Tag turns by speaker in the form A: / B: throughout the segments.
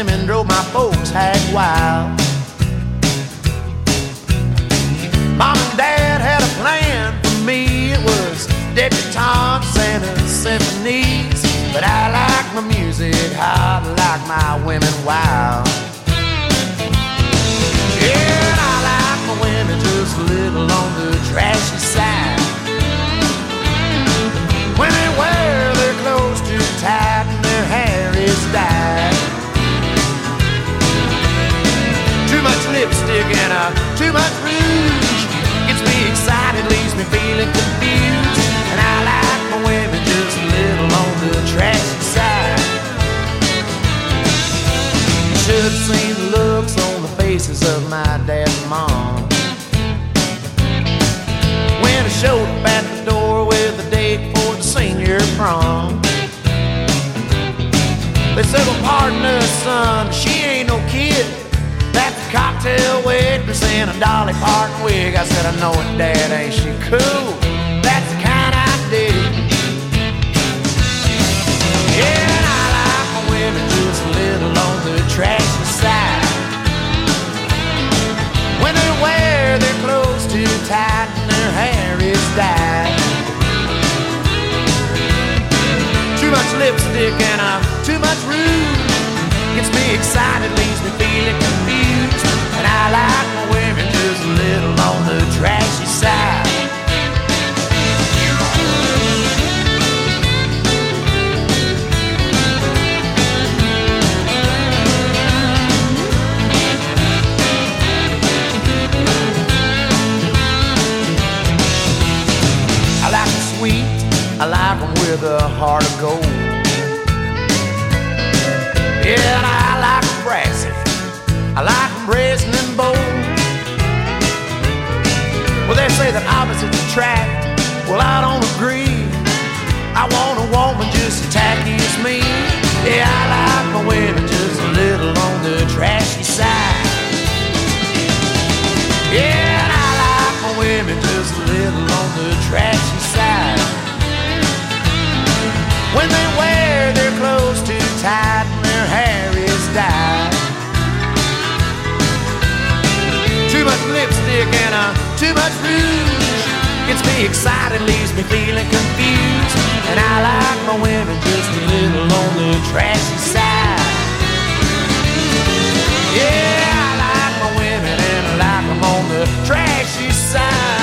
A: women drove my folks hag wild. Mom and Dad had a plan for me. It was debutantes and symphonies. But I like my music hot, like my women wild. Yeah, and I like my women just a little on the trashy side. When they wear their clothes too tight and their hair is dyed. Too much lipstick and too much rouge gets me excited, leaves me feeling confused. And I like my women just a little on the trashy side. You should have seen the looks on the faces of my dad and mom when I showed up at the door with a date for the senior prom. They said, well, pardon us, son, she ain't no kid. That's a cocktail waitress in a Dolly Parton wig. I said, I know it, Dad, ain't she cool? That's the kind I dig. Yeah, and I like my women just a little on the trashy side. When they wear their clothes too tight and their hair is dyed. Too much lipstick and too much rouge gets me excited, leaves me feeling confused. And I like my women just a little on the trashy side. I like them sweet, I like them with a heart of gold. Yeah, and I like them brassy, I like them brazen and bold. Well, they say that opposites attract, well, I don't agree. I want a woman just as tacky as me. Yeah, I like my women just a little on the trashy side. Yeah, and I like my women just a little on the trashy side. When they wear their clothes too tight and their hair is dyed. Too much lipstick and too much rouge gets me excited, leaves me feeling confused. And I like my women just a little on the trashy side. Yeah, I like my women and I like them on the trashy side.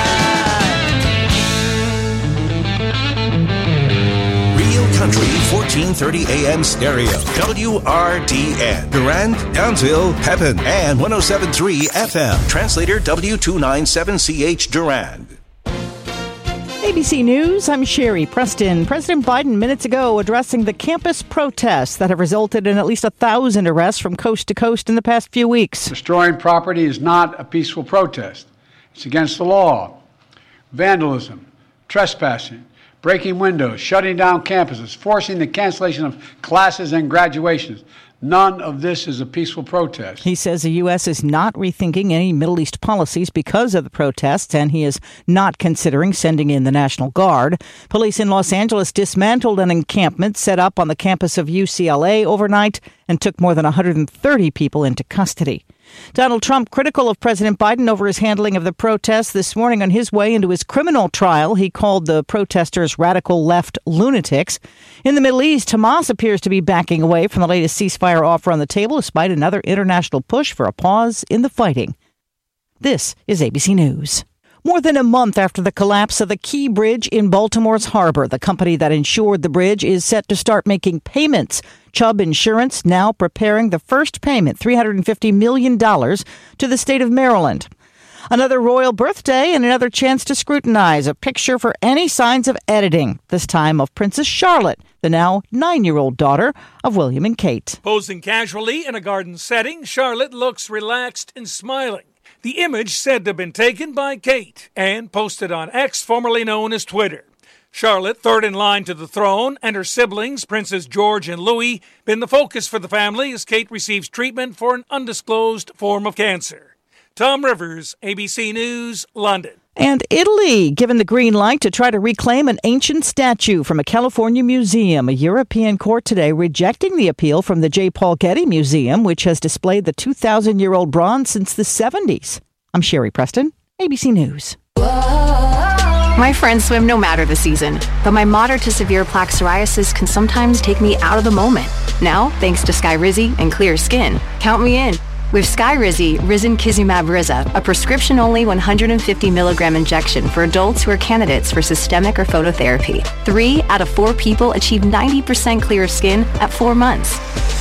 B: Country 1430 AM stereo, WRDN, Durand, Downsville, Pepin, and 107.3 FM. Translator W297CH Durand.
C: ABC News, I'm Sherry Preston. President Biden minutes ago addressing the campus protests that have resulted in at least 1,000 arrests from coast to coast in the past few weeks.
D: Destroying property is not a peaceful protest. It's against the law. Vandalism, trespassing, breaking windows, shutting down campuses, forcing the cancellation of classes and graduations. None of this is a peaceful protest.
C: He says the U.S. is not rethinking any Middle East policies because of the protests, and he is not considering sending in the National Guard. Police in Los Angeles dismantled an encampment set up on the campus of UCLA overnight and took more than 130 people into custody. Donald Trump critical of President Biden over his handling of the protests this morning on his way into his criminal trial. He called the protesters radical left lunatics. In the Middle East, Hamas appears to be backing away from the latest ceasefire offer on the table, despite another international push for a pause in the fighting. This is ABC News. More than a month after the collapse of the Key Bridge in Baltimore's harbor, the company that insured the bridge is set to start making payments. Chubb Insurance now preparing the first payment, $350 million, to the state of Maryland. Another royal birthday and another chance to scrutinize a picture for any signs of editing, this time of Princess Charlotte, the now 9-year-old daughter of William and Kate.
E: Posing casually in a garden setting, Charlotte looks relaxed and smiling. The image said to have been taken by Kate and posted on X, formerly known as Twitter. Charlotte, third in line to the throne, and her siblings, Princes George and Louis, been the focus for the family as Kate receives treatment for an undisclosed form of cancer. Tom Rivers, ABC News, London.
C: And Italy, given the green light to try to reclaim an ancient statue from a California museum. A European court today rejecting the appeal from the J. Paul Getty Museum, which has displayed the 2,000-year-old bronze since the 70s. I'm Sherry Preston, ABC News.
F: My friends swim no matter the season, but my moderate to severe plaque psoriasis can sometimes take me out of the moment. Now, thanks to Skyrizi and clear skin, count me in. With Skyrizi, Risankizumab Riza, a prescription-only 150 milligram injection for adults who are candidates for systemic or phototherapy. 3 out of 4 people achieve 90% clear skin at 4 months.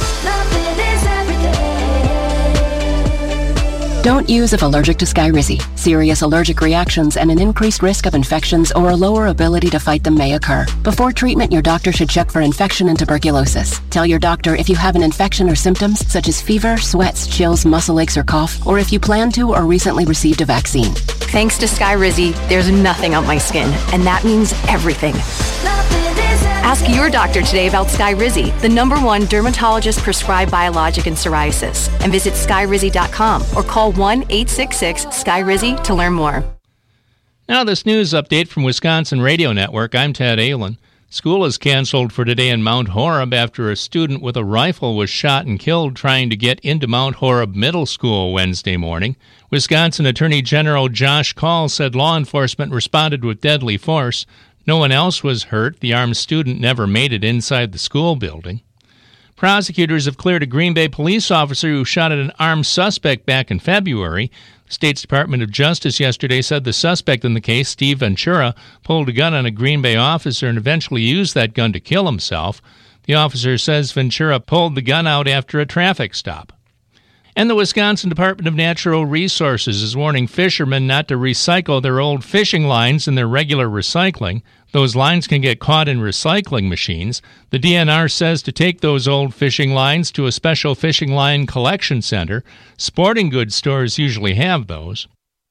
G: Don't use if allergic to Skyrizi. Serious allergic reactions and an increased risk of infections or a lower ability to fight them may occur. Before treatment, your doctor should check for infection and tuberculosis. Tell your doctor if you have an infection or symptoms such as fever, sweats, chills, muscle aches, or cough, or if you plan to or recently received a vaccine.
F: Thanks to Skyrizi, there's nothing on my skin, and that means everything. Ask your doctor today about Skyrizi, the #1 dermatologist-prescribed biologic in psoriasis, and visit Skyrizi.com or call 1-866-SKYRIZI to learn more.
H: Now this news update from Wisconsin Radio Network. I'm Ted Ahlin. School is canceled for today in Mount Horeb after a student with a rifle was shot and killed trying to get into Mount Horeb Middle School Wednesday morning. Wisconsin Attorney General Josh Kaul said law enforcement responded with deadly force. No one else was hurt. The armed student never made it inside the school building. Prosecutors have cleared a Green Bay police officer who shot at an armed suspect back in February. The State's Department of Justice yesterday said the suspect in the case, Steve Ventura, pulled a gun on a Green Bay officer and eventually used that gun to kill himself. The officer says Ventura pulled the gun out after a traffic stop. And the Wisconsin Department of Natural Resources is warning fishermen not to recycle their old fishing lines in their regular recycling. Those lines can get caught in recycling machines. The DNR says to take those old fishing lines to a special fishing line collection center. Sporting goods stores usually have those.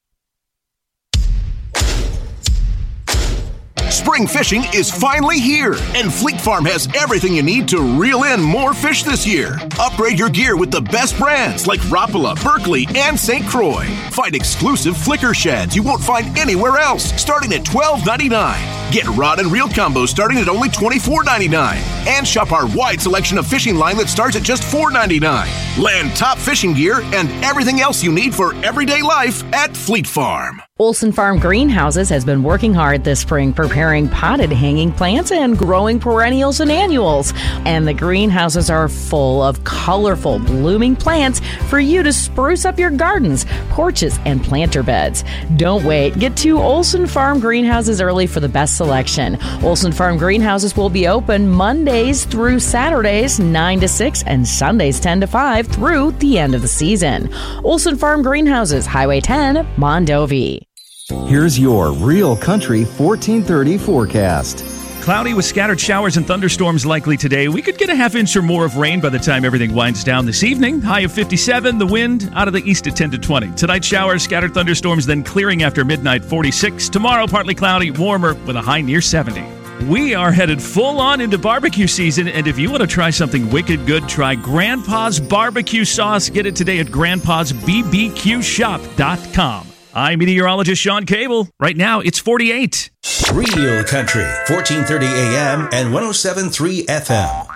B: Spring fishing is finally here, and Fleet Farm has everything you need to reel in more fish this year. Upgrade your gear with the best brands like Rapala, Berkley, and St. Croix. Find exclusive flicker sheds you won't find anywhere else, starting at $12.99. Get rod and reel combos starting at only $24.99. And shop our wide selection of fishing line that starts at just $4.99. Land top fishing gear and everything else you need for everyday life at Fleet Farm.
I: Olson Farm Greenhouses has been working hard this spring preparing potted hanging plants and growing perennials and annuals. And the greenhouses are full of colorful blooming plants for you to spruce up your gardens, porches, and planter beds. Don't wait. Get to Olson Farm Greenhouses early for the best selection. Olson Farm Greenhouses will be open Mondays through Saturdays 9 to 6 and Sundays 10 to 5 through the end of the season. Olson Farm Greenhouses, Highway 10, Mondovi.
J: Here's your Real Country 1430 forecast.
K: Cloudy with scattered showers and thunderstorms likely today. We could get a half inch or more of rain by the time everything winds down this evening. High of 57, the wind out of the east at 10 to 20. Tonight, showers, scattered thunderstorms, then clearing after midnight, 46. Tomorrow, partly cloudy, warmer with a high near 70. We are headed full on into barbecue season, and if you want to try something wicked good, try Grandpa's Barbecue Sauce. Get it today at grandpasbbqshop.com. I'm meteorologist Sean Cable. Right now, it's 48.
B: Real Country, 1430 AM and 107.3 FM.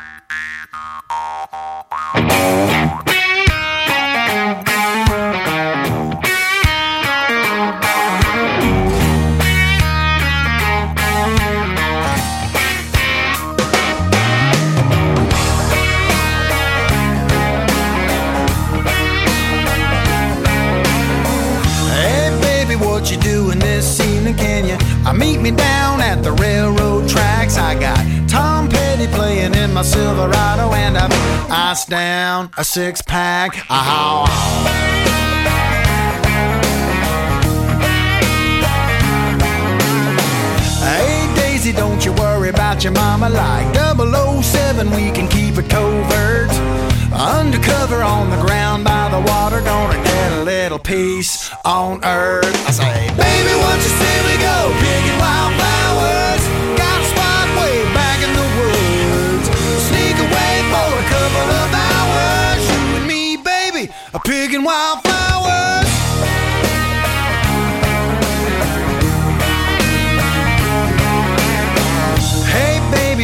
A: What you doing this evening? Can you meet me down at the railroad tracks? I got Tom Petty playing in my Silverado, and I've iced down a 6-pack. Hey Daisy, don't you worry about your mama. Like 007, we can keep it covert. Undercover on the ground by the water, gonna get a little peace on earth. I say, baby, what you say we go picking wildflowers? Got a spot way back in the woods. Sneak away for a couple of hours. You and me, baby, picking wildflowers.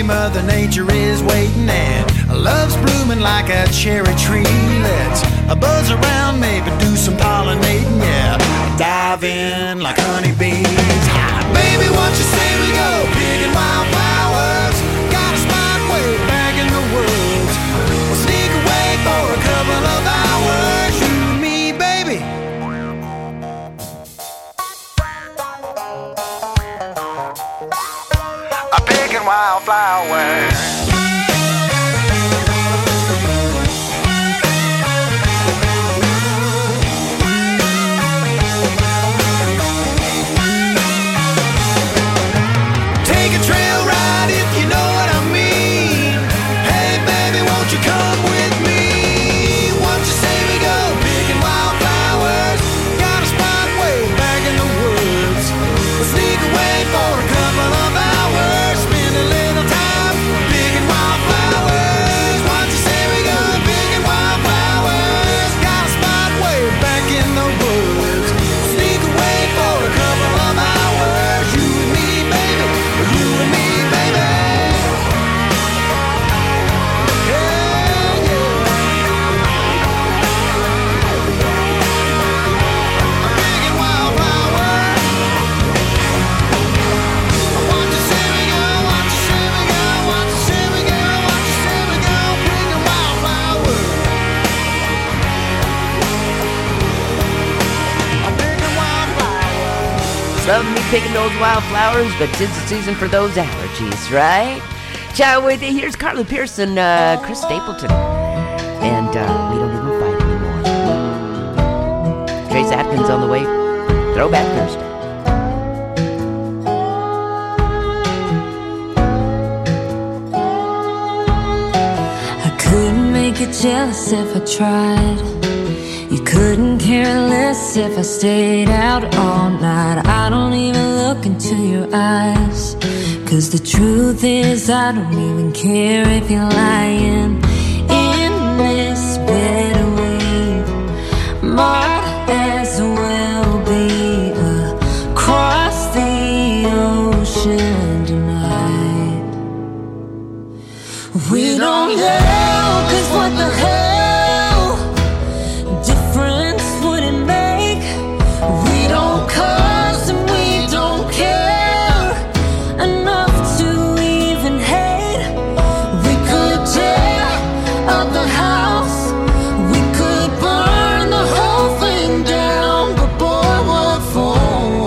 A: Mother Nature is waiting and love's blooming like a cherry tree. Let's buzz around, maybe do some pollinating, yeah. Dive in like honeybees. Baby, what you say we go picking wildflowers? Got a spot way back in the woods. We'll sneak away for a couple of hours. You and me, baby. I'm picking wildflowers.
L: Love me picking those wildflowers, but 'tis the season for those allergies, right? Ciao with you. Here's Carly Pearson, Chris Stapleton. And we don't even fight anymore. Trace Atkins on the way. Throwback Thursday.
M: I couldn't make you jealous if I tried. You couldn't care less if I stayed out all night. I don't even look into your eyes, 'cause the truth is I don't even care if you're lying. In this bed we might as well be across the ocean tonight. We don't yell, 'cause what the hell difference would it make? We don't cuss and we don't care enough to even hate. We could tear up the house, we could burn the whole thing down, but boy, what for?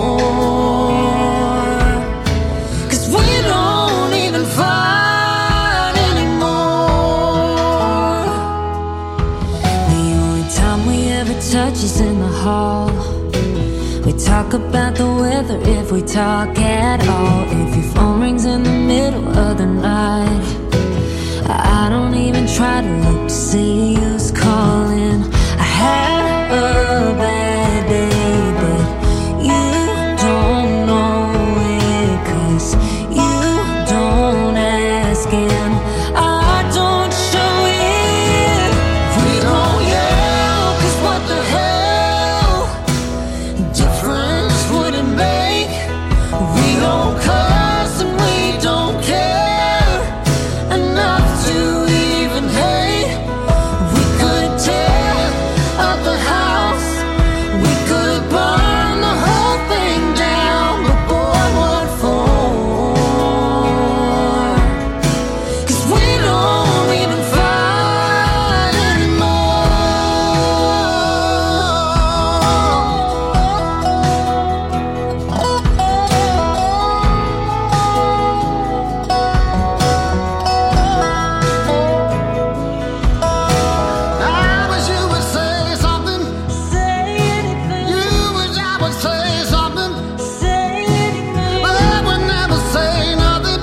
M: 'Cause we don't even fight anymore. The only time we ever touch is in the hall. We talk about the weather if we talk at all. If your phone rings in the middle of the night, I don't even try to look to see who's calling. I had a bad day, but you don't know it, 'cause you don't ask and I don't show it. We don't yell, 'cause what the hell difference would it make? We don't cuss and we don't care enough to even hate. We could tear up the house, we could burn the whole thing down, but boy, what for? 'Cause we don't even fight I wish you would say something. Say anything. You wish I would say something. Say anything. But I would never say nothing.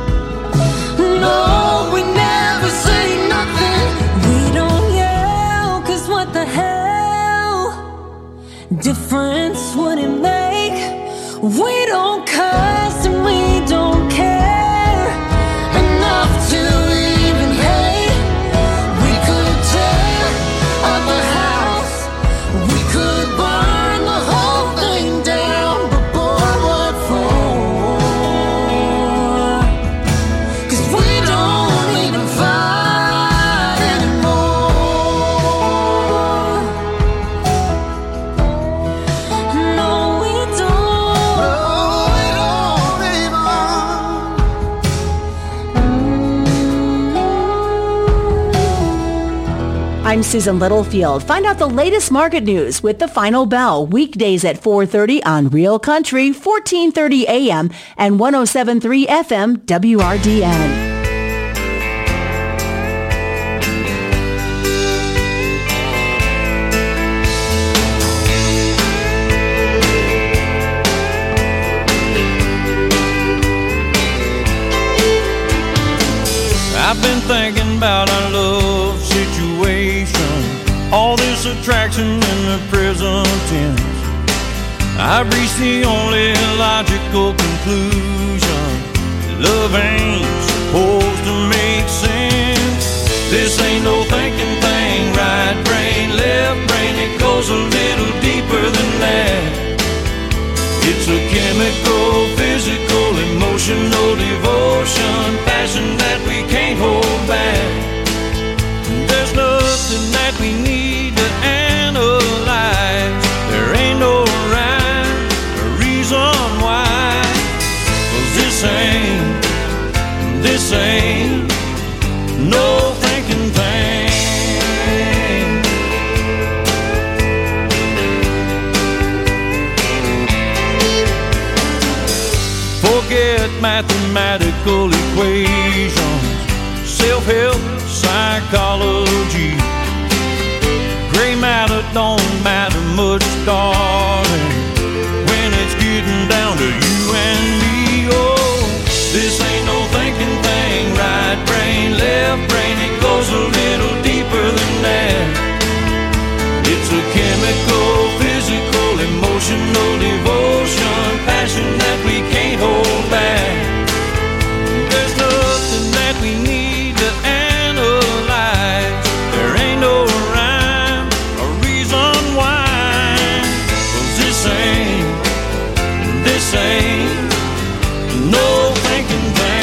M: No, we never say nothing. We don't yell, 'cause what the hell difference would it make? We don't cuss and we don't care enough to even hate. We could tear up the house, we could burn the whole thing down, but boy, what for? 'Cause we
N: I'm Susan Littlefield. Find out the latest market news with The Final Bell, weekdays at 4:30 on Real Country, 1430 AM and 107.3 FM WRDN.
O: I've been thinking about our love situation, all this attraction in the present tense. I've reached the only logical conclusion: love ain't supposed to make sense. This ain't no thinking thing, right brain, left brain, it goes a little deeper than that. It's a chemical, physical, emotional devotion, passion that we can't hold back. There's nothing that we need to analyze. There ain't no rhyme or reason why. 'Cause this ain't no thinking thing. Forget mathematical equations, self-help, psychology. Gray matter don't matter much, darling, when it's getting down to you and me. Oh, this ain't no thinking thing, right brain, left brain, it goes a little deeper than that. It's a chemical, physical, emotional devotion, passion that we can't hold back. There's nothing that we need to analyze. There ain't no rhyme or reason why. 'Cause this ain't no thinking thing.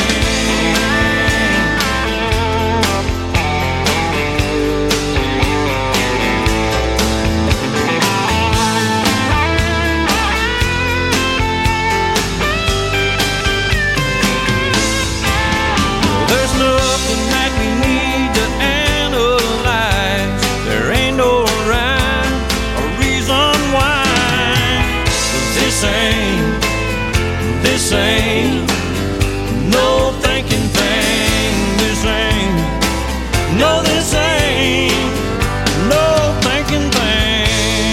O: There's nothing that we need to analyze. There ain't no rhyme or reason why. 'Cause this ain't no thinking thing. This ain't no thinking thing.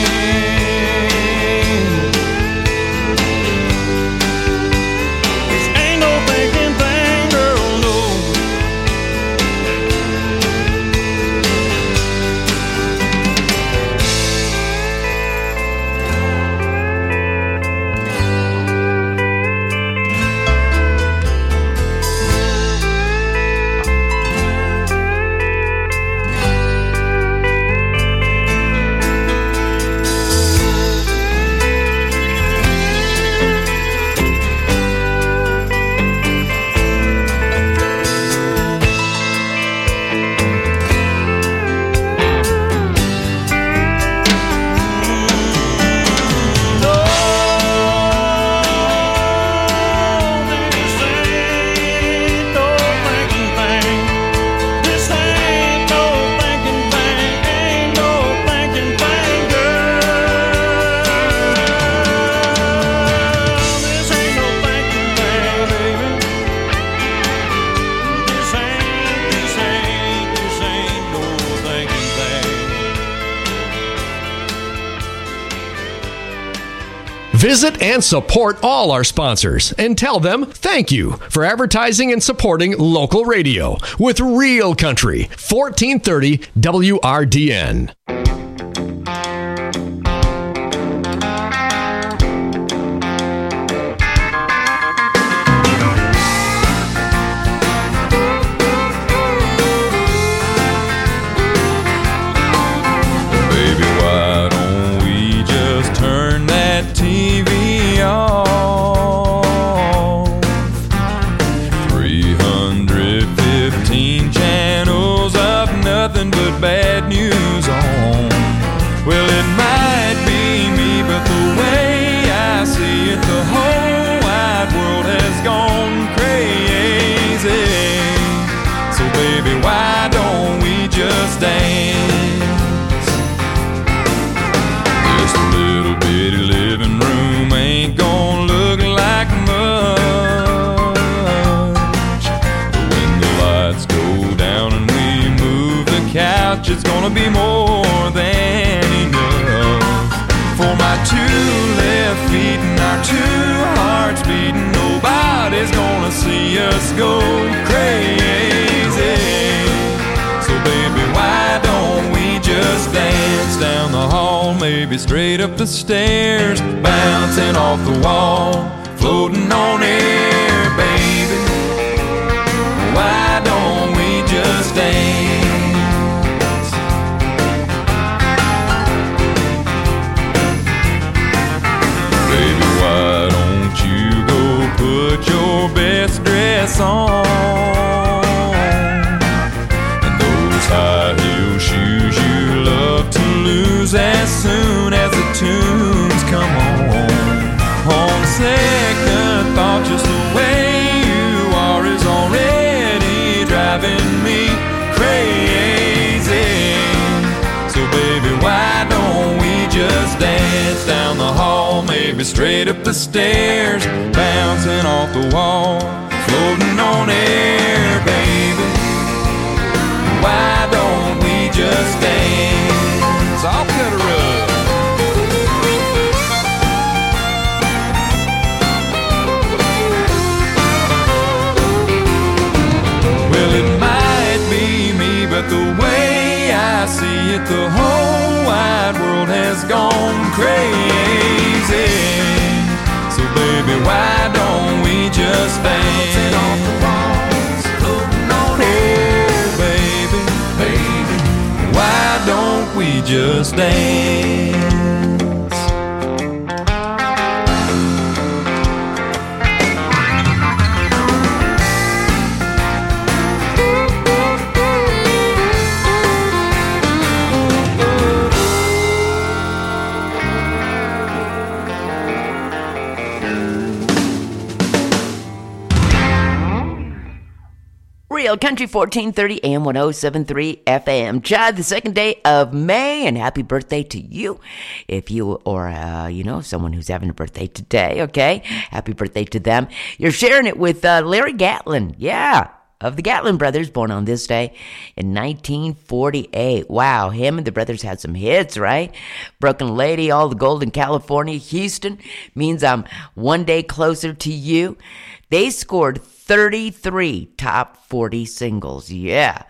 O: This ain't no thinking thing, girl, no.
P: Visit and support all our sponsors and tell them thank you for advertising and supporting local radio with Real Country, 1430 WRDN.
O: TV off. 315 channels of nothing but bad news on. little bitty living room ain't gonna look like much. But when the lights go down and we move the couch, it's gonna be more than enough. For my two left feet and our two hearts beating, nobody's gonna see us go crazy. So baby, why don't we just dance down the hall, maybe straight up the stairs, bouncing off the wall, floating on air, baby. Why don't we just dance? Baby, why don't you go put your best dress on, and those high heel shoes you love to lose as soon as the tunes come on. On second thought, just the way you are is already driving me crazy. So baby, why don't we just dance down the hall, maybe straight up the stairs, bouncing off the wall, floating on air, baby. Why don't we just dance? I'll cut a rug. Well, it might be me, but the way I see it, the whole wide world has gone crazy. So baby, why don't we just dance? Off the walls, floating on air, baby, baby. Why don't we just dance?
L: Real Country 1430 AM 1073 FM. Chad, the second day of May, and happy birthday to you. If you or, someone who's having a birthday today, okay? Happy birthday to them. You're sharing it with Larry Gatlin. Yeah, of the Gatlin brothers, born on this day in 1948. Wow, him and the brothers had some hits, right? Broken Lady, All the Gold in California, Houston, Means I'm One Day Closer to You. They scored 33 top 40 singles. Yeah.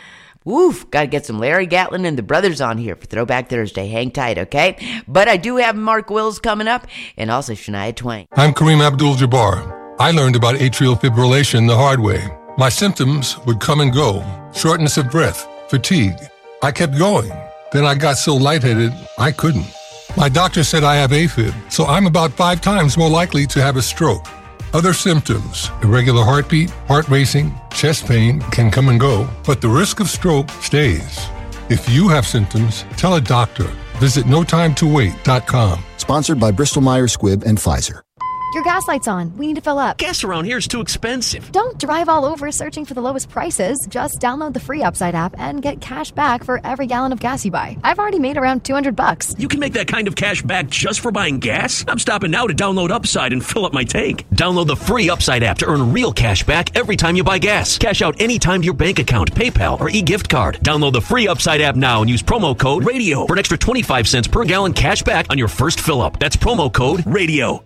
L: Woof. Got to get some Larry Gatlin and the brothers on here for Throwback Thursday. Hang tight, okay? But I do have Mark Wills coming up and also Shania Twain.
Q: I'm Kareem Abdul-Jabbar. I learned about atrial fibrillation the hard way. My symptoms would come and go. Shortness of breath, fatigue. I kept going. Then I got so lightheaded, I couldn't. My doctor said I have AFib, so I'm about 5 times more likely to have a stroke. Other symptoms, irregular heartbeat, heart racing, chest pain can come and go, but the risk of stroke stays. If you have symptoms, tell a doctor. Visit notimetowait.com.
R: Sponsored by Bristol-Myers Squibb and Pfizer.
S: Your gas light's on. We need to fill up.
T: Gas around here is too expensive.
S: Don't drive all over searching for the lowest prices. Just download the free Upside app and get cash back for every gallon of gas you buy. I've already made around $200.
T: You can make that kind of cash back just for buying gas? I'm stopping now to download Upside and fill up my tank. Download the free Upside app to earn real cash back every time you buy gas. Cash out anytime to your bank account, PayPal, or e-gift card. Download the free Upside app now and use promo code RADIO for an extra 25 cents per gallon cash back on your first fill up. That's promo code RADIO.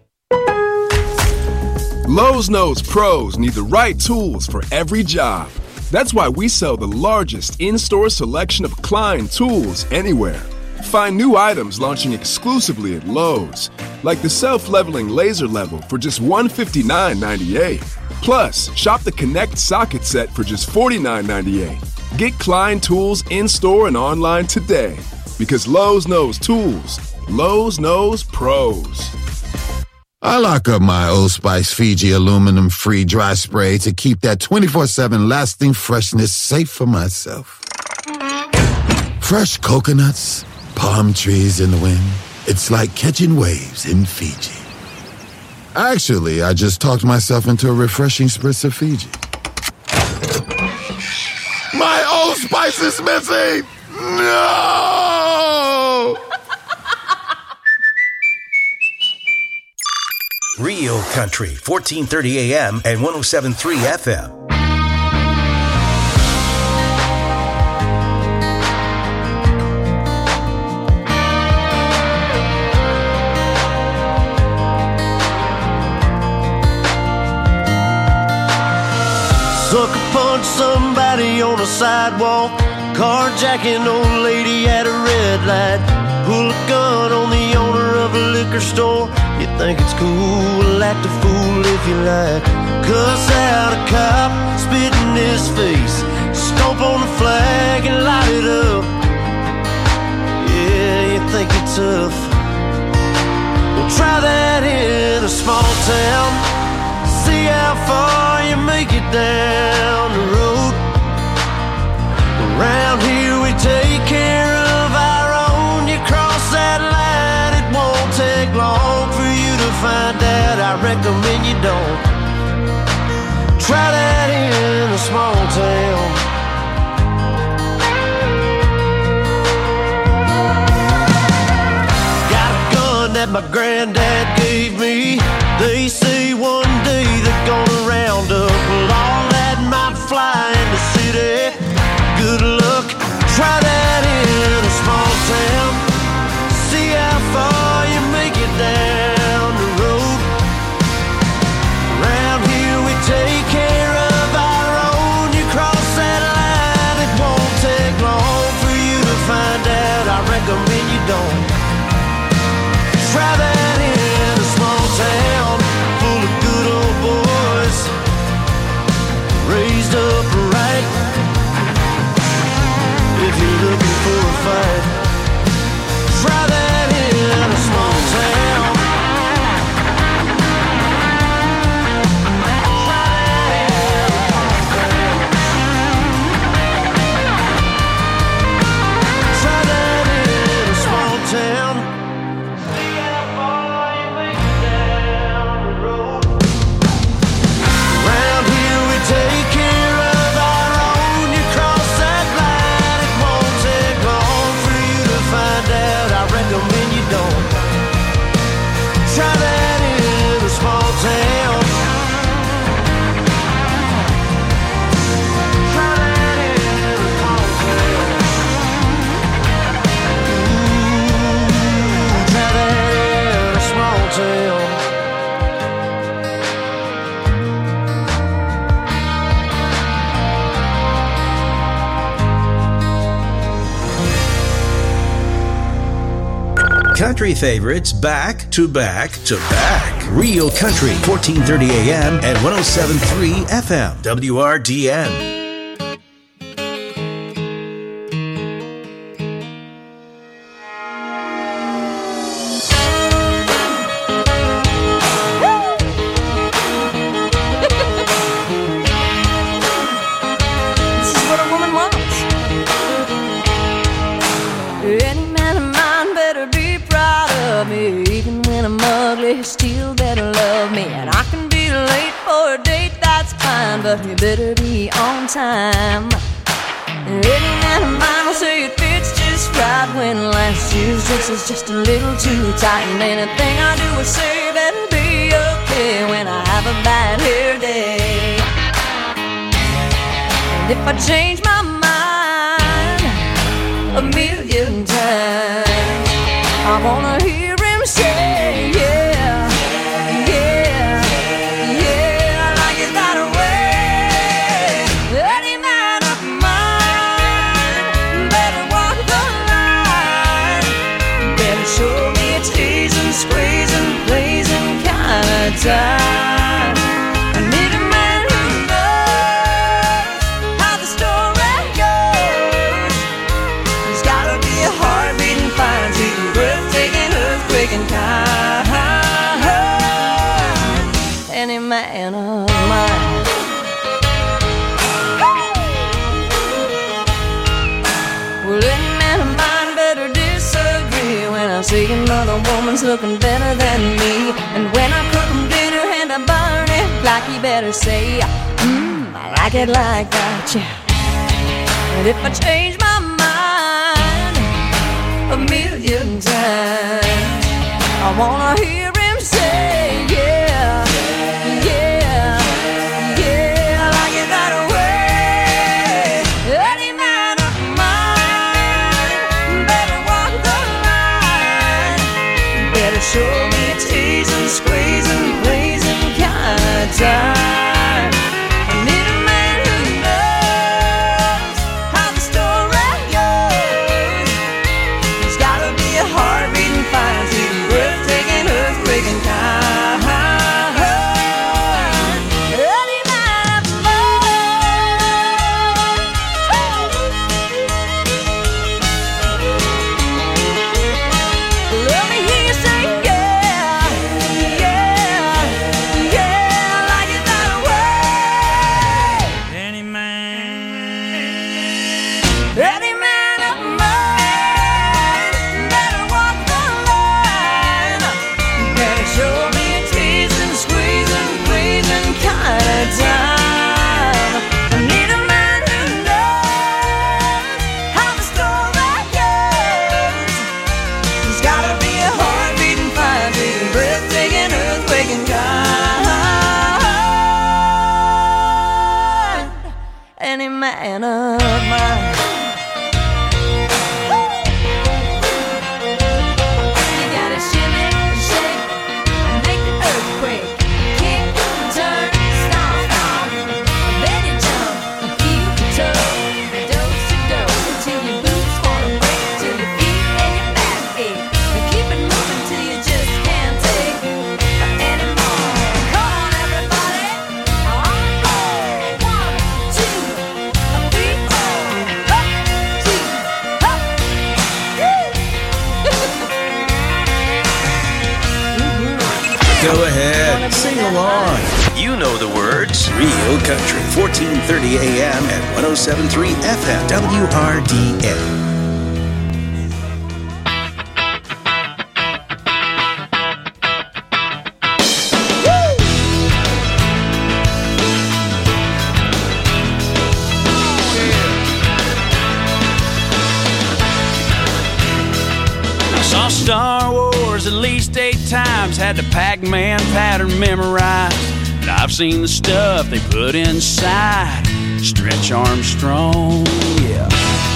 U: Lowe's knows pros need the right tools for every job. That's why we sell the largest in-store selection of Klein tools anywhere. Find new items launching exclusively at Lowe's, like the self-leveling laser level for just $159.98. Plus, shop the Connect socket set for just $49.98. Get Klein tools in-store and online today, because Lowe's knows tools. Lowe's knows pros.
V: I lock up my Old Spice Fiji aluminum-free dry spray to keep that 24/7 lasting freshness safe for myself. Fresh coconuts, palm trees in the wind. It's like catching waves in Fiji. Actually, I just talked myself into a refreshing spritz of Fiji. My Old Spice is missing! No!
D: Real Country, 1430 AM and 107.3 FM.
A: Sucker punch somebody on a sidewalk, carjacking old lady at a red light, pull a gun on the owner of a liquor store. You think it's cool, act a fool if you like, cuss out a cop, spit in his face, stomp on the flag and light it up. Yeah, you think you're tough. Well, try that in a small town, see how far you make it down the road. Around here we take care of our own. You cross that line, it won't take long for you to find out. I recommend you don't. Try that in a small town. Got a gun that my granddad gave me. They say one day they're gonna round up all that might fly in the city. Good luck, try that in a small town, see how far you make it down the road. Around here we take care of our own. You cross that line, it won't take long for you to find out. I recommend you don't. Try that in a small town, full of good old boys, raised up right. If you're looking for a fight, try that in a small town. Try that in a small town. See how far you make it down the road. Around here we take care of our own. You cross that line, it won't take long for you to find out. I recommend you don't. Try that in a small town. Try that in a small town. Ooh, try that in a small town.
D: Country favorites back to back to back. Real Country, 1430 AM and 107.3 FM. WRDN.
M: This is what a woman wants. Any man of mine better be proud of me. Even when I'm ugly, he still better love me. And I can be late for a date, that's fine, but you better be on time. Any man of mine will say it fits just right when last year's dress is just a little too tight. And anything I do or say better be okay when I have a bad hair day. And if I change my mind a million times, I wanna hear him say, yeah, yeah, yeah, I like it that way. Any man of mine better walk the line, better show me a teasing, squeezing, pleasing kind of time. I need a man who knows how the story goes. He's gotta be a heart-beating, fine-tuning, breathtaking, earthquaking kind. Any man of mine. Well, any man of mine better disagree when I see another woman's looking better than me. And when I cook him dinner and I burn it, like he better say, I like it like that, yeah. And if I change my mind a million times, I wanna hear him say, yeah,
A: show me a teasing, squeezing, pleasing kind of time. I need a man who knows how the story goes. There's gotta be a heart-beating, fine-tuning, breathtaking, earthquaking kind. Any man of mine. You gotta shimmy, shake, make the earthquake. Kick, turn, stomp, then you jump, feel the toe, dose to dose, until your boots wanna break, till your feet and your back ache. And keep it moving till you just can't take anymore. Come on, everybody.
D: Go ahead, sing along. You know the words. Real Country, 1430 AM and 107.3 FM, WRDN.
O: Star Wars at least 8 times, had the Pac-Man pattern memorized. And I've seen the stuff they put inside Stretch Armstrong, yeah.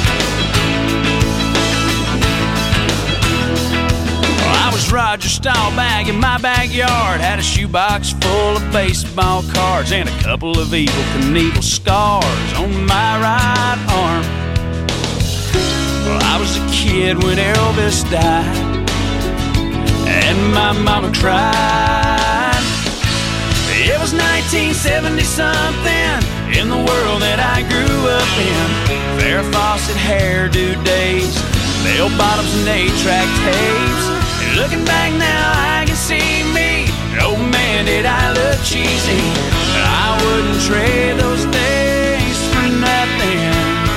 O: Well, I was Roger Staubach in my backyard, had a shoebox full of baseball cards and a couple of Evel Knievel scars on my right arm. Well, I was a kid when Elvis died, and my mama cried. It was 1970-something in the world that I grew up in. Farrah Fawcett hairdo days, bell bottoms and 8-track tapes. And looking back now, I can see me. Oh man, did I look cheesy. But I wouldn't trade those days for nothing.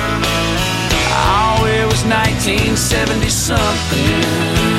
O: Oh, it was 1970-something.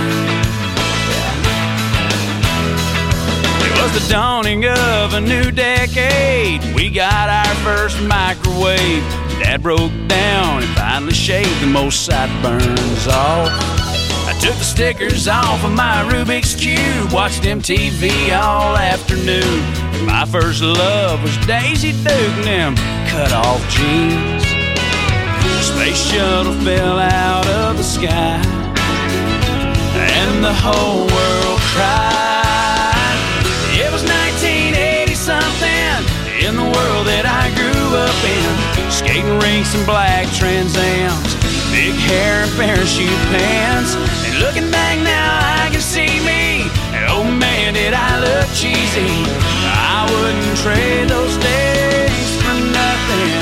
O: The dawning of a new decade, we got our first microwave. Dad broke down and finally shaved the most sideburns off. I took the stickers off of my Rubik's Cube, watched MTV all afternoon. My first love was Daisy Duke and them cut-off jeans. The space shuttle fell out of the sky, and the whole world cried. It was 1980-something in the world that I grew up in. Skating rinks and black Trans Ams, big hair and parachute pants. And looking back now, I can see me. And oh man, did I look cheesy. I wouldn't trade those days for nothing.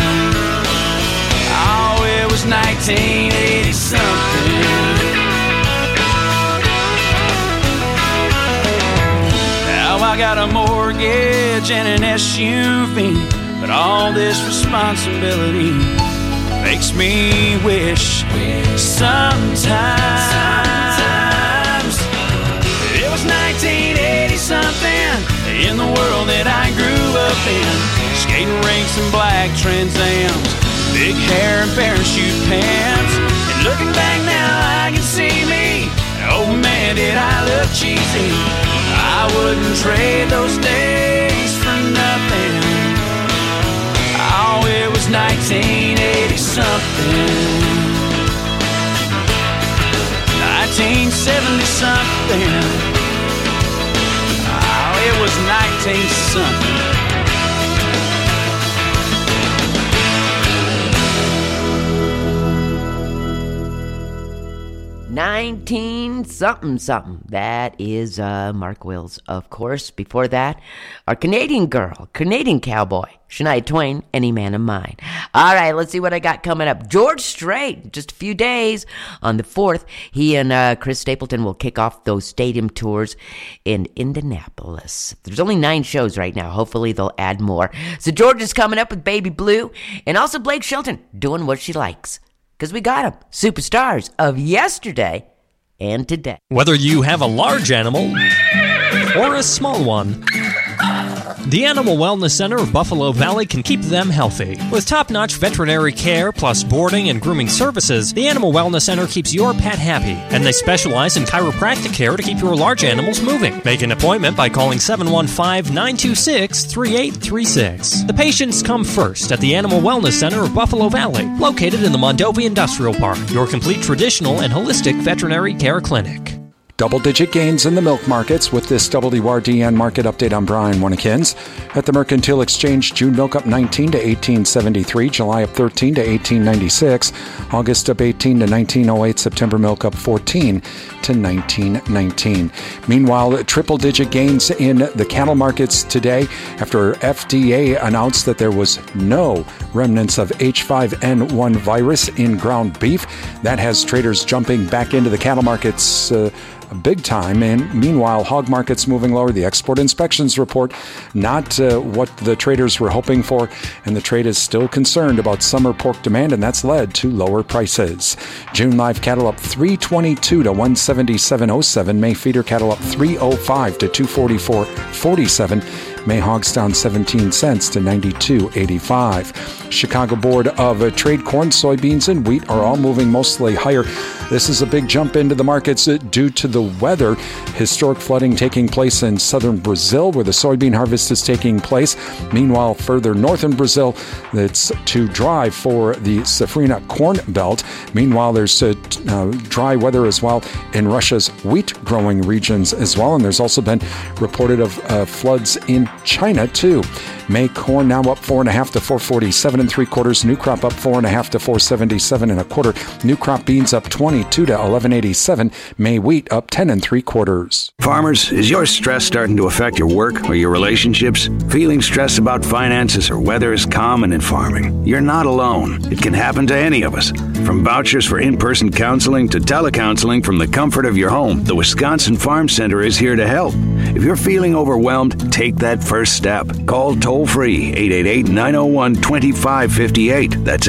O: Oh, it was 1980-something. I got a mortgage and an SUV, but all this responsibility makes me wish sometimes it was 1980-something in the world that I grew up in. Skating rinks and black Trans Ams, big hair and parachute pants. And looking back now, I can see me. Oh man, did I look cheesy. I wouldn't trade those days for nothing. Oh, it was 1980-something. 1970-something. it was 19-something.
L: 19-something. That is Mark Wills, of course. Before that, our Canadian girl, Canadian cowboy, Shania Twain, Any Man of Mine. All right, let's see what I got coming up. George Strait, just a few days on the 4th, he and Chris Stapleton will kick off those stadium tours in Indianapolis. There's only 9 shows right now. Hopefully they'll add more. So George is coming up with Baby Blue, and also Blake Shelton doing what she likes. Because we got them, superstars of yesterday and today.
C: Whether you have a large animal or a small one, the Animal Wellness Center of Buffalo Valley can keep them healthy. With top-notch veterinary care plus boarding and grooming services, the Animal Wellness Center keeps your pet happy, and they specialize in chiropractic care to keep your large animals moving. Make an appointment by calling 715-926-3836. The patients come first at the Animal Wellness Center of Buffalo Valley, located in the Mondovi Industrial Park, your complete traditional and holistic veterinary care clinic.
E: Double-digit gains in the milk markets with this WRDN market update. I'm Brian Winnekins. At the Mercantile Exchange, June milk up 19 to 18.73, July up 13 to 18.96, August up 18 to 19.08, September milk up 14 to 19.19. Meanwhile, triple-digit gains in the cattle markets today after FDA announced that there was no remnants of H5N1 virus in ground beef. That has traders jumping back into the cattle markets big time. And meanwhile, hog markets moving lower. The export inspections report not what the traders were hoping for, and the trade is still concerned about summer pork demand, and that's led to lower prices. June live cattle up 322 to 177.07. May feeder cattle up 305 to 244.47. May hogs down 17 cents to 92.85. Chicago Board of Trade corn, soybeans, and wheat are all moving mostly higher. This is a big jump into the markets due to the weather. Historic flooding taking place in southern Brazil, where the soybean harvest is taking place. Meanwhile, further north in Brazil, it's too dry for the Safrinha corn belt. Meanwhile, there's dry weather as well in Russia's wheat growing regions as well. And there's also been reported of floods in China too. May corn now up 4.5 to 447 3/4. New crop up 4.5 to 477 1/4. New crop beans up 22 to 1187. May wheat up 10 3/4.
D: Farmers, is your stress starting to affect your work or your relationships? Feeling stressed about finances or weather is common in farming. You're not alone. It can happen to any of us. From vouchers for in-person counseling to telecounseling from the comfort of your home, the Wisconsin Farm Center is here to help. If you're feeling overwhelmed, take that first step. Call toll-free 888-901-2558. That's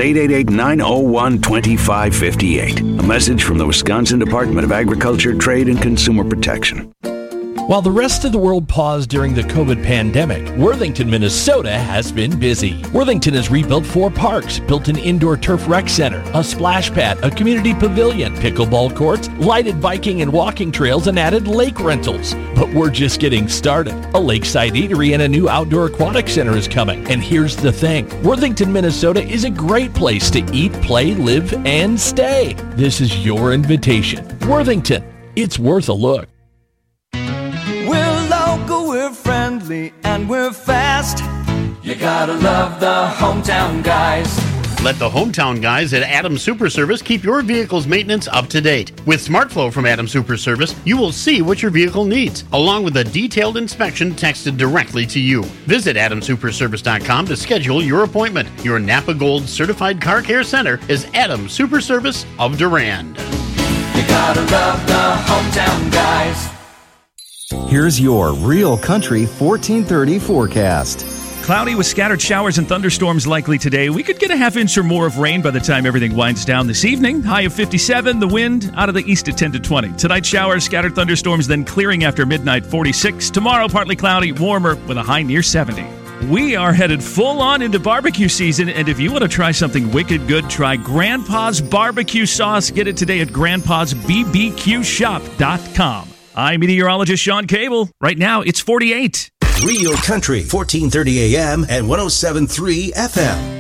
D: 888-901-2558. A message from the Wisconsin Department of Agriculture, Trade, and Consumer Protection.
W: While the rest of the world paused during the COVID pandemic, Worthington, Minnesota has been busy. Worthington has rebuilt 4 parks, built an indoor turf rec center, a splash pad, a community pavilion, pickleball courts, lighted biking and walking trails, and added lake rentals. But we're just getting started. A lakeside eatery and a new outdoor aquatic center is coming. And here's the thing. Worthington, Minnesota is a great place to eat, play, live, and stay. This is your invitation. Worthington. It's worth a look.
A: We're local, we're friendly, and we're fast. You gotta love the hometown guys.
X: Let the hometown guys at Adams Super Service keep your vehicle's maintenance up to date. With SmartFlow from Adams Super Service, you will see what your vehicle needs, along with a detailed inspection texted directly to you. Visit AdamSuperService.com to schedule your appointment. Your Napa Gold Certified Car Care Center is Adams Super Service of Durand.
A: You gotta love the hometown guys.
J: Here's your Real Country 1430 forecast.
K: Cloudy with scattered showers and thunderstorms likely today. We could get a half inch or more of rain by the time everything winds down this evening. High of 57, the wind out of the east at 10 to 20. Tonight, showers, scattered thunderstorms, then clearing after midnight, 46. Tomorrow, partly cloudy, warmer with a high near 70. We are headed full on into barbecue season, and if you want to try something wicked good, try Grandpa's Barbecue Sauce. Get it today at grandpasbbqshop.com. I'm meteorologist Sean Cable. Right now, it's 48.
D: Real Country, 1430 AM and 107.3 FM.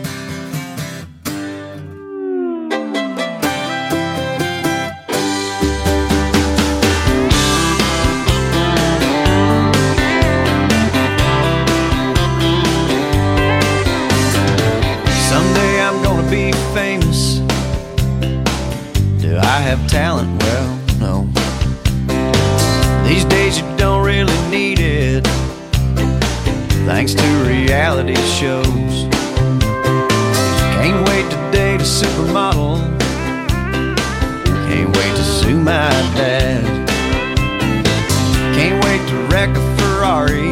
A: have talent, well, no. These days you don't really need it, thanks to reality shows. Can't wait to date a supermodel, can't wait to sue my dad. Can't wait to wreck a Ferrari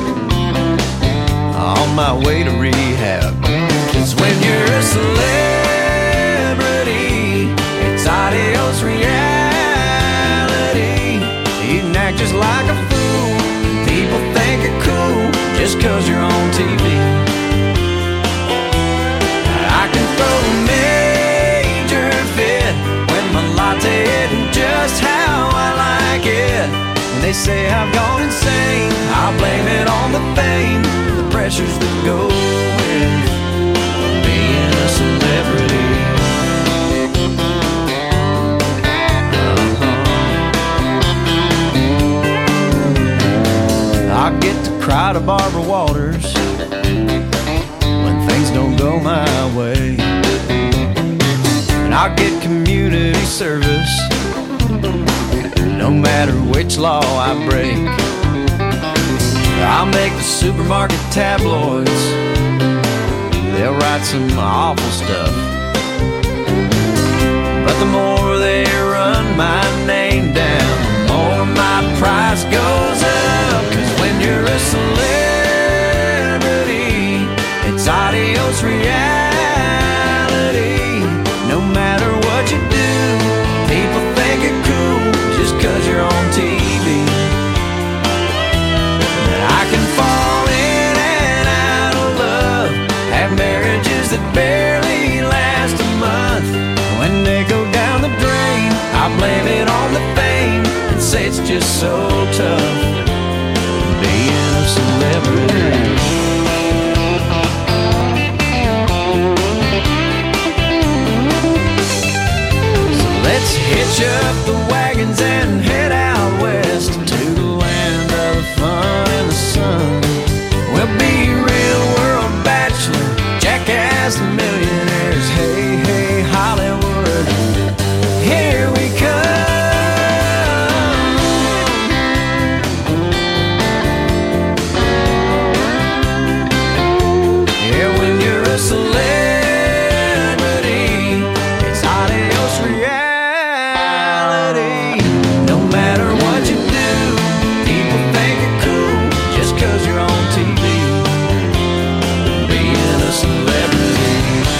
A: on my way to rehab. 'Cause when you're a celebrity, it's adios reality. You can act just like a fool, people think you're cool just 'cause you're on TV. I can throw a major fit when my latte isn't just how I like it. They say I've gone insane, I'll blame it on the fame, the pressures that go with being a celebrity. I get to cry to Barbara Walters when things don't go my way, and I'll get community service no matter which law I break. I'll make the supermarket tabloids, they'll write some awful stuff, but the more they run my name down, the more my price goes up. 'Cause when you're a celebrity, it's adios reality. No matter what you do, people think you're cool just 'cause you're on TV. And I can fall in and out of love, have marriages that barely last a month. When they go down the drain, I blame it on the fame and say it's just so tough being a celebrity. Let's hitch up the wagons and head out west to the land of the fun and the sun. We'll be real world bachelor, jackass millionaires. Hey, hey, Hollywood, here we come. Yeah, when you're a celebrity, it's adios reality. No matter what you do, people think you're cool just 'cause you're on TV. Being a celebrity,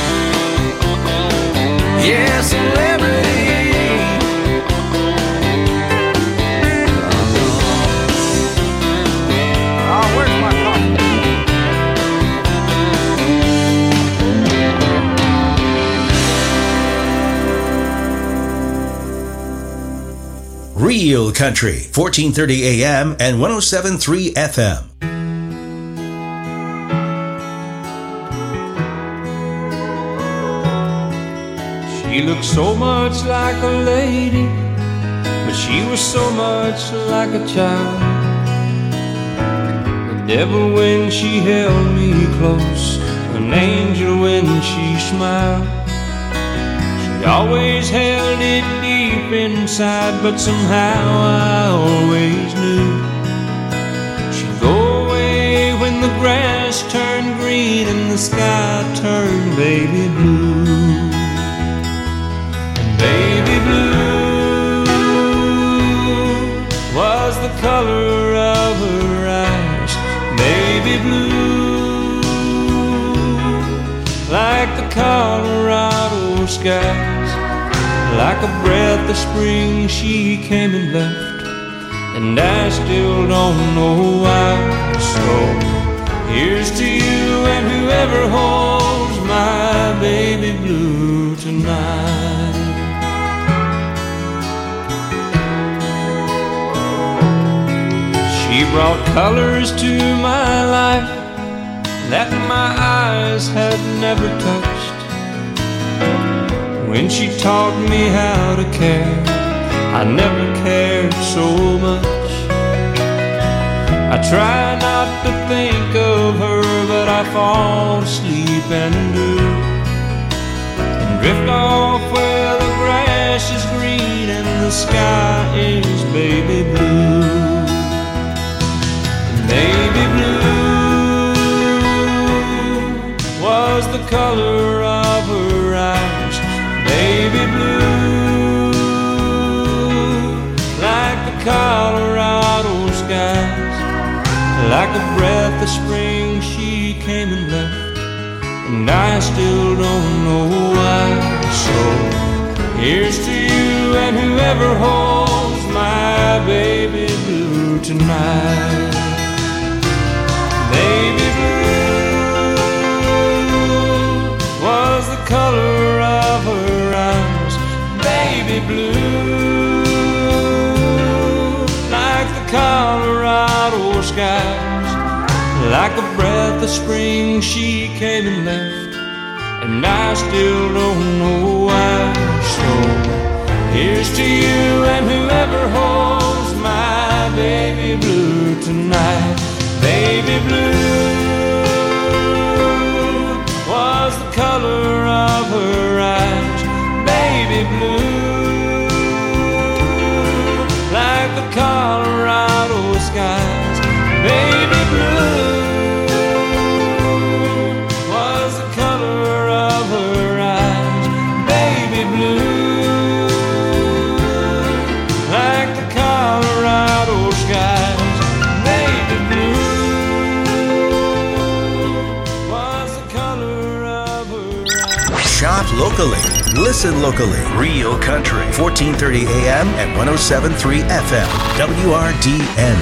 A: yeah, celebrity. Oh, where's my coffee?
F: Real Country, 1430 AM and 107.3 FM.
O: She looked so much like a lady, but she was so much like a child. The devil when she held me close, an angel when she smiled. She always held it deep inside, but somehow I always knew she'd go away when the grass turned green and the sky turned baby blue. And baby blue was the color of her eyes, baby blue, like the Colorado skies. Like a breath of spring she came and left, and I still don't know why. So here's to you and whoever holds my baby blue tonight. She brought colors to my life that my eyes had never touched. When she taught me how to care, I never cared so much. I try not to think of her, but I fall asleep and do, and drift off where the grass grass is green and the sky is baby blue. Baby blue was the color of her eyes. Baby blue, like the Colorado skies. Like a breath of spring she came and left, and I still don't know why. So here's to you and whoever holds my baby blue tonight. Baby blue was the color of her eyes. Baby blue, like the Colorado skies. Like a breath of spring she came and left, and I still don't know why. So here's to you and whoever holds my baby blue tonight. Baby blue was the color of her eyes. Baby blue, like the Colorado skies. Baby blue was the color of her eyes. Baby blue, like the Colorado skies. Baby blue was the color of her eyes.
F: Shop locally. Listen locally. Real Country. 1430 AM and 107.3 FM. WRDN.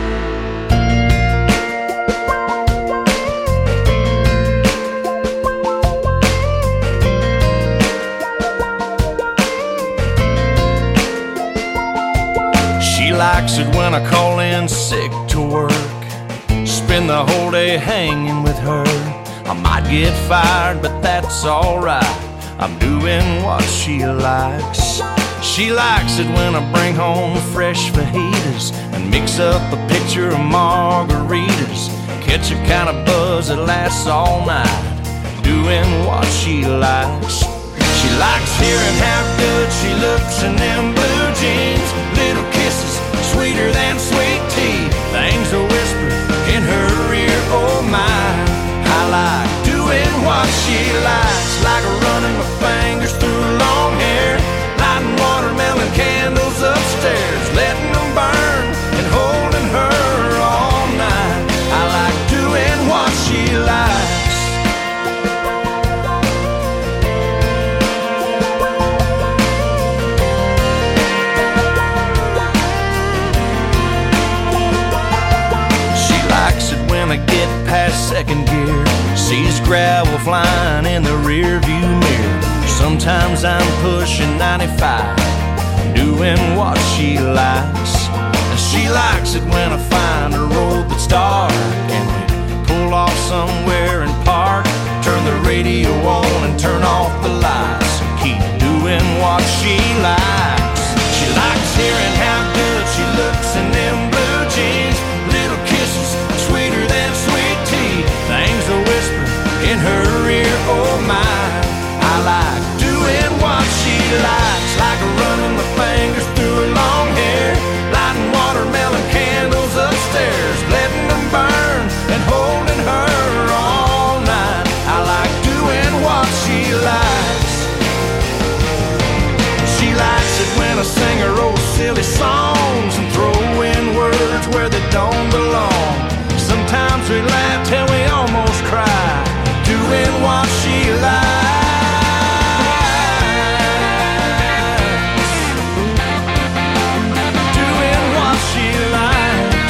O: She likes it when I call in sick to work, spend the whole day hanging with her. I might get fired, but that's alright. I'm doing what she likes. She likes it when I bring home fresh fajitas and mix up a pitcher of margaritas. Catch a kind of buzz that lasts all night, doing what she likes. She likes hearing how good she looks in them blue jeans. Little kisses, sweeter than sweet tea. Things are whispered in her ear, oh my. I like doing what she likes, like running my fingers through long hair, lighting watermelon candles upstairs, letting them burn and holding her all night. I like doing what she likes. She likes it when I get past second gear, sees gravel flying in the rear view mirror. Sometimes I'm pushing 95, doing what she likes. And she likes it when I find a road that's dark and we pull off somewhere and park, turn the radio on and turn off the lights and keep doing what she likes. She likes hearing how good she looks in them blue jeans. Little kisses, sweeter than sweet tea. Things are whispered in her ear, oh my. I like doing what she likes, like running my fingers through her long hair, lighting watermelon candles upstairs, letting them burn and holding her all night. I like doing what she likes. She likes it when I sing her old silly songs and throw in words where they don't belong. Sometimes we laugh till we almost cry, doing what she likes. Doing what she likes.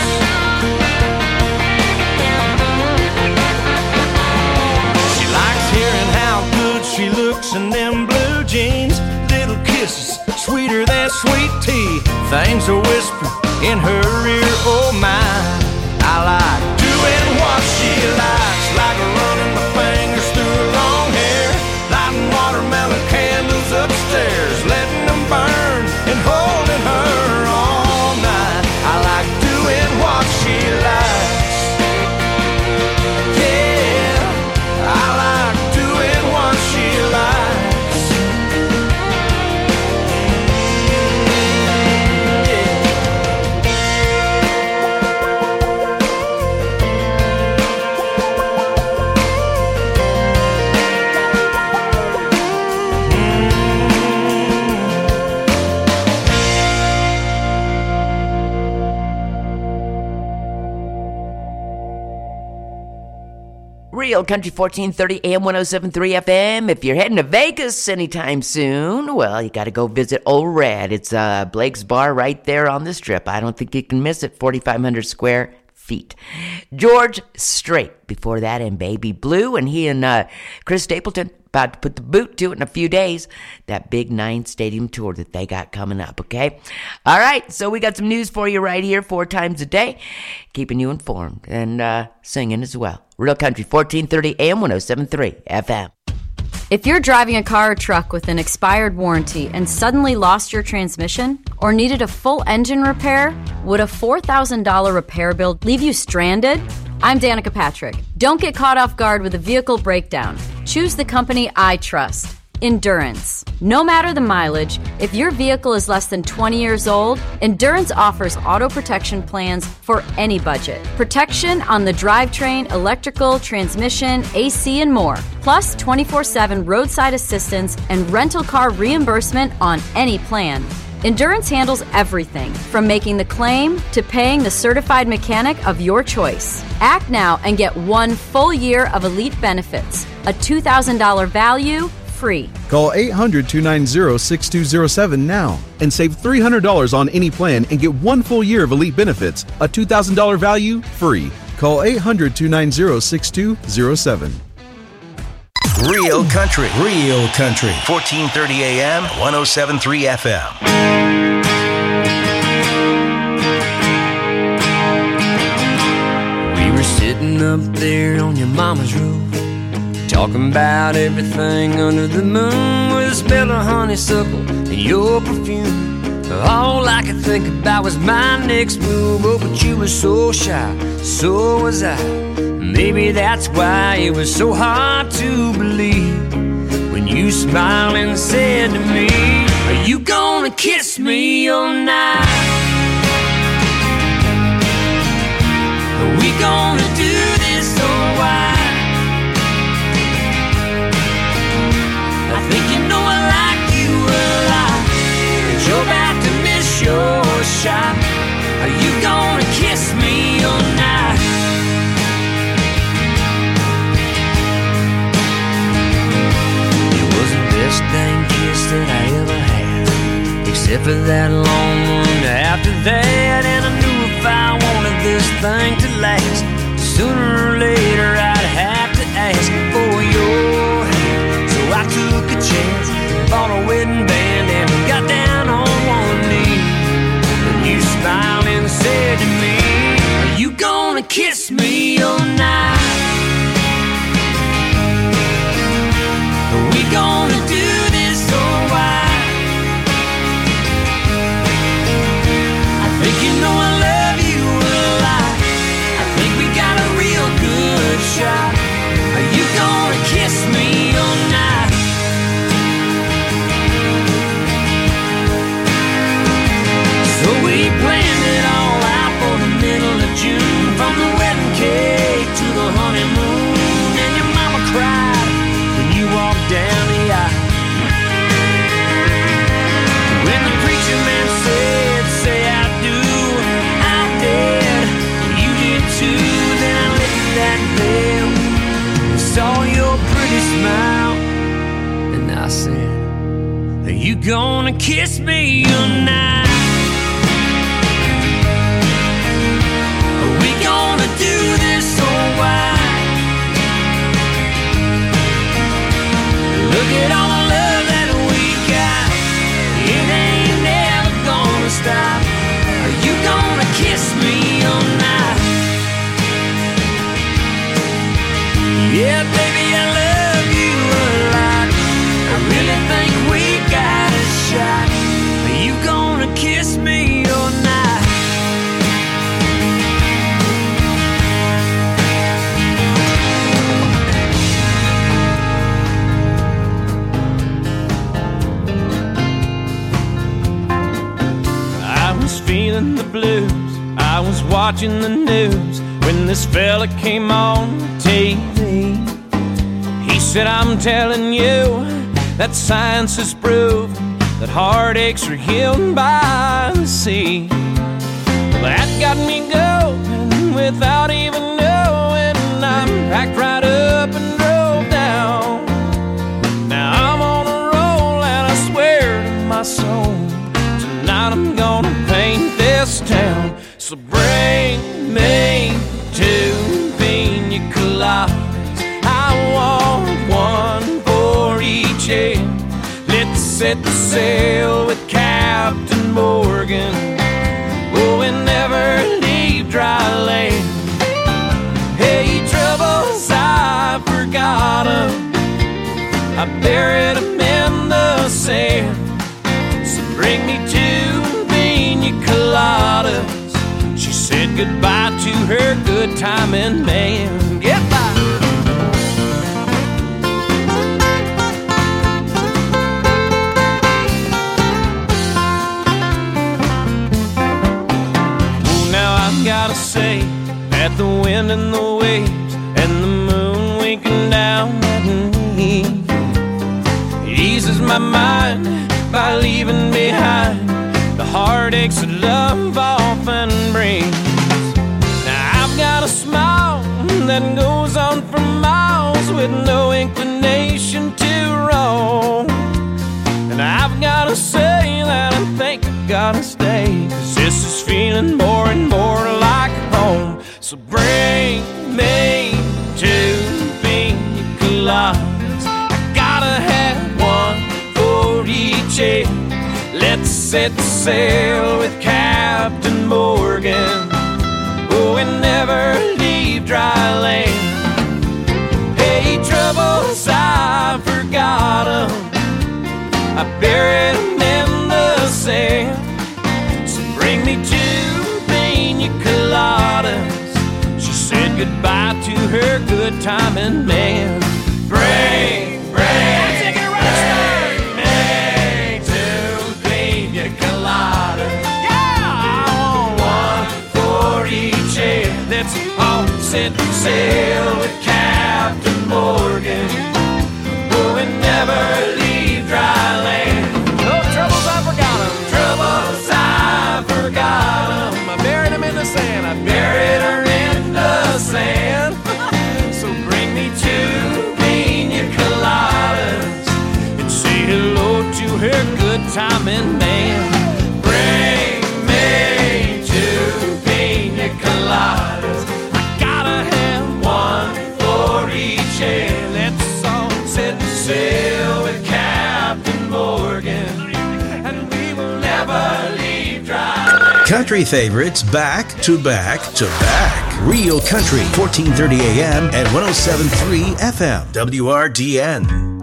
O: She likes hearing how good she looks in them blue jeans. Little kisses, sweeter than sweet tea. Things are whispered in her ear, oh my. I like doing what she likes, like running my fingers through her long hair, lighting watermelon candles upstairs, letting them burn and holding her all night. I like doing what she likes. Yeah, I like doing what she likes.
L: Real Country 1430 AM 107.3 FM. If you're heading to Vegas anytime soon, well, you got to go visit Old Red. It's Blake's Bar right there on the Strip. I don't think you can miss it. 4,500 square feet. George Strait before that, and Baby Blue, and he and Chris Stapleton about to put the boot to it in a few days. That big 9 stadium tour that they got coming up, okay? All right, so we got some news for you right here 4 times a day, keeping you informed and singing as well. Real Country 1430 AM 107.3 FM.
B: If you're driving a car or truck with an expired warranty and suddenly lost your transmission or needed a full engine repair, would a $4,000 repair bill leave you stranded? I'm Danica Patrick. Don't get caught off guard with a vehicle breakdown. Choose the company I trust, Endurance. No matter the mileage, if your vehicle is less than 20 years old, Endurance offers auto protection plans for any budget. Protection on the drivetrain, electrical, transmission, AC, and more. Plus 24/7 roadside assistance and rental car reimbursement on any plan. Endurance handles everything from making the claim to paying the certified mechanic of your choice. Act now and get 1 full year of elite benefits, a $2,000 value, free.
G: Call 800-290-6207 now and save $300 on any plan and get 1 full year of elite benefits, a $2,000 value, free. Call 800-290-6207.
F: Real Country. 1430 AM, 107.3 FM.
H: We were sitting up there on your mama's roof, talking about everything under the moon, with the smell of honeysuckle and your perfume. All I could think about was my next move. Oh, but you were so shy, so was I. Maybe that's why it was so hard to believe when you smiled and said to me, are you gonna kiss me all night? Are we gonna do this or why? I think you know I like you a lot, but you're about to miss your shot. Are you gonna kiss me all night? Best dang kiss that I ever had, except for that long one after that. And I knew if I wanted this thing to last, sooner or later I'd have to ask for your hand. So I took a chance, bought a wedding band, and got down on one knee. And you smiled and said to me, are you gonna kiss me all night? Are we gonna do this or why? I think you know I love you a lot. I think we got a real good shot. Are you gonna kiss me all night? So we planned it all out for the middle of June, from the wedding cake to the honeymoon. And your mama cried when you walked down the aisle. When the preacher man said, say I do, I did, you did too. Then I lifted that veil and saw your pretty smile, and I said, are you gonna kiss me all night? Are we gonna do this or why? Look at all the love that we got, it ain't never gonna stop. Are you gonna kiss me all night? Yeah, baby, I love you a lot. I really think we got a shot. Are you gonna kiss me all night?
O: Feeling the blues, I was watching the news when this fella came on TV. He said, I'm telling you that science has proved that heartaches are healed by the sea. That got me going without even knowing. I'm packed right up So bring me 2 pina coladas. I want one for each head. Let's set the sail with Captain Morgan. Oh, and never leave dry land. Hey, troubles, I forgot 'em. I buried 'em in the sand. So bring me 2 pina coladas. She said goodbye to her good timing man. Goodbye. Gotta say that the wind and the waves and the moon winking down at me, it eases my mind by leaving behind the heartaches that love often brings. Now I've got a smile that goes on for miles with no inclination to roam. And I've gotta say that I think I gotta stay, 'cause this is feeling more and more like home. So bring me 2 pina coladas. I gotta have one for each head. Let's set sail with Captain Morgan. Oh, and never leave dry land. Hey, troubles, I forgot 'em. I buried 'em in the sand. So bring me 2 pina coladas. She said goodbye to her good timing man. Bring me 2 pina coladas. Yeah, I want one for each head. Let's all set sail with Captain Morgan. Oh, and never leave dry land. No troubles, I forgot 'em. Troubles, I forgot 'em. I buried 'em in the sand. I buried her in the sand. So bring me 2 pina coladas and say hello to her good timing man. Bring me 2 pina coladas. I gotta have one for each head. Let's all set sail with Captain Morgan, and we will never leave dry land.
F: Country favorites back to back to back. Real Country, 1430 AM and 107.3 FM. WRDN.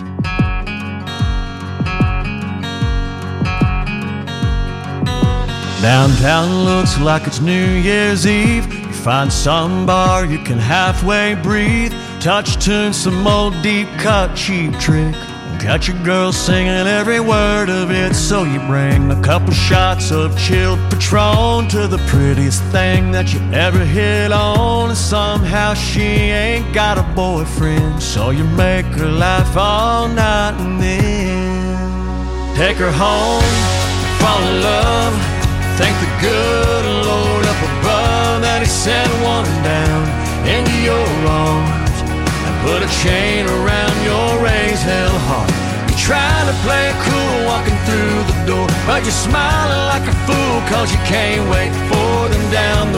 O: Downtown looks like it's New Year's Eve. You find some bar you can halfway breathe. Touch tune, some old deep cut cheap trick. Got your girl singing every word of it. So you bring a couple shots of chilled Patron to the prettiest thing that you ever hit on. And somehow she ain't got a boyfriend, so you make her laugh all night and then take her home, fall in love. Thank the good Lord up above that he sent one down into your arms and put a chain around your raised hell heart. You're trying to play it cool walking through the door, but you're smiling like a fool 'cause you can't wait for them down the